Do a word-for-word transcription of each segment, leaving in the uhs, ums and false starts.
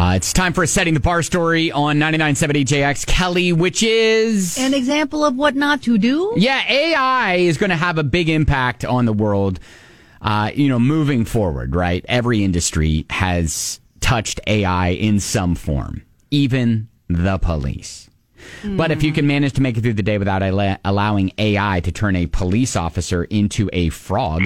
Uh, it's time for a Setting the Bar story on ninety-nine point seven E J X. Kelly, which is... an example of what not to do? Yeah, A I is going to have a big impact on the world, uh, you know, moving forward, right? Every industry has touched A I in some form, even the police. Mm. But if you can manage to make it through the day without al- allowing A I to turn a police officer into a frog,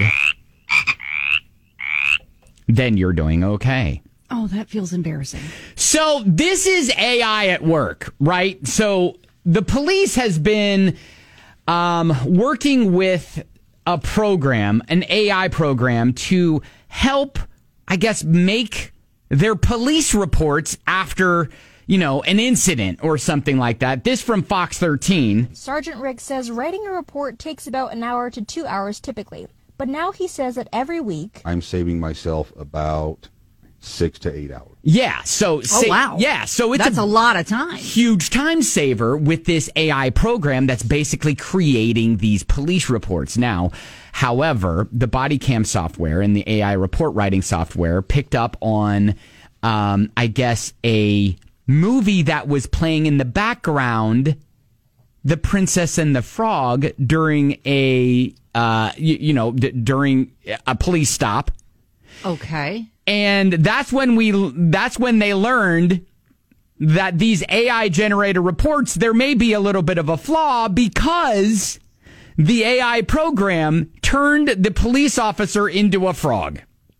then you're doing okay. Oh, that feels embarrassing. So this is A I at work, right? So the police has been um, working with a program, an A I program, to help, I guess, make their police reports after, you know, an incident or something like that. This from Fox thirteen. Sergeant Rick says writing a report takes about an hour to two hours typically. But now he says that every week... I'm saving myself about... Six to eight hours. Yeah. So, oh, wow. Yeah. So it's that's a, a lot of time. Huge time saver with this A I program that's basically creating these police reports. Now, however, the body cam software and the A I report writing software picked up on, um, I guess, a movie that was playing in the background, The Princess and the Frog, during a, uh, you, you know, d- during a police stop. Okay. And that's when we, that's when they learned that these A I generated reports, there may be a little bit of a flaw because the A I program turned the police officer into a frog.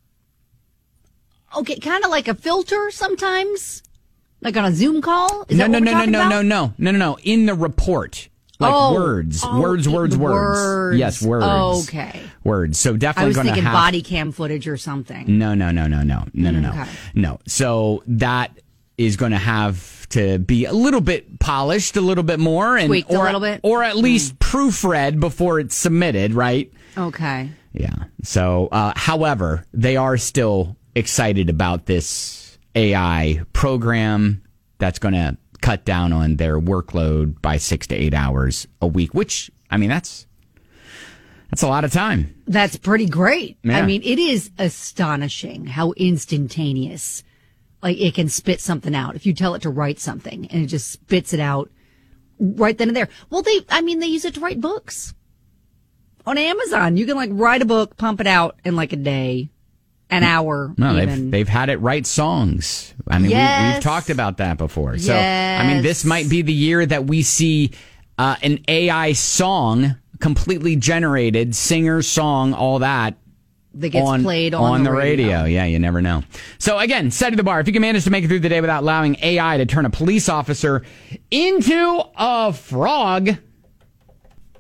Okay, kind of like a filter sometimes? Like on a Zoom call? Is no, that no, what no, we're no, no, about? no, no, no, no, no. In the report. Like oh, words, oh, words, words, words, words. Yes, words. Okay. Words. So I definitely was going to thinking have body cam footage or something. No, no, no, no, no, no, no, no, Okay. no. So that is going to have to be a little bit polished, a little bit more, and tweaked or, a little bit, or at least mm. proofread before it's submitted, right? Okay. Yeah. So, uh, however, they are still excited about this A I program that's going to cut down on their workload by six to eight hours a week, which, I mean, that's that's a lot of time. That's pretty great. Yeah. I mean, it is astonishing how instantaneous, like, it can spit something out. If you tell it to write something and it just spits it out right then and there. Well, they, I mean, they use it to write books. On Amazon, you can, like, write a book, pump it out in, like, a day. An hour. No, even. they've they've had it write songs. I mean, yes. we, we've talked about that before. So, yes. I mean, this might be the year that we see uh, an A I song completely generated, singer, song, all that. That gets on, played on, on the, the radio. radio. Yeah, you never know. So, again, Setting the Bar. If you can manage to make it through the day without allowing A I to turn a police officer into a frog,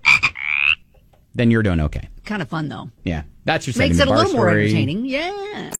then you're doing okay. Kind of fun, though. Yeah, that's your Setting Makes the it a Bar little more story. entertaining. Yeah.